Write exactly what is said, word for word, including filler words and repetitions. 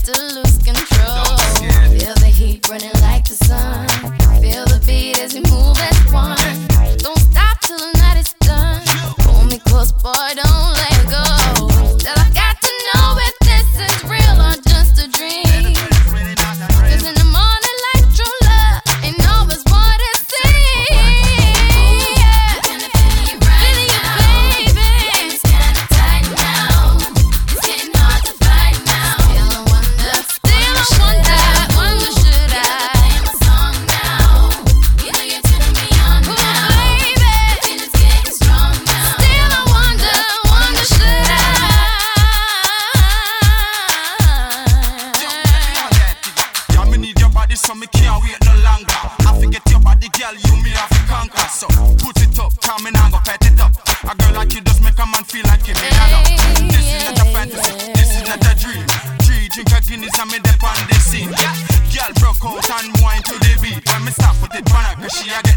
to lose control. Feel the heat running like the sun. Feel the beat as we move as one. Don't stop till the night is done. Hold me close, boy, don't let go. Till I got to know if this is real or just a dream. Cause in the morning like true love ain't always what it seems. Yeah. Feeling you, baby. It's kinda tight now. It's getting hard to fight now. Still I wonder, still I wonder, wonder should I play my song now? You know you're turning me on now. Baby, feeling's getting strong now. Still I wonder, wonder should I? Yeah, me need your body so me can't wait no longer. I forget your body, girl, you me have to conquer. So put it up, tell me now go pet it up. A girl like you just make a man feel like he made a love. This is not a fantasy, this is not a dream. Three drink of Guinness and me dip on the scene. Yeah, girl broke out and wine to the beat. When me stop with it, man, cause she a get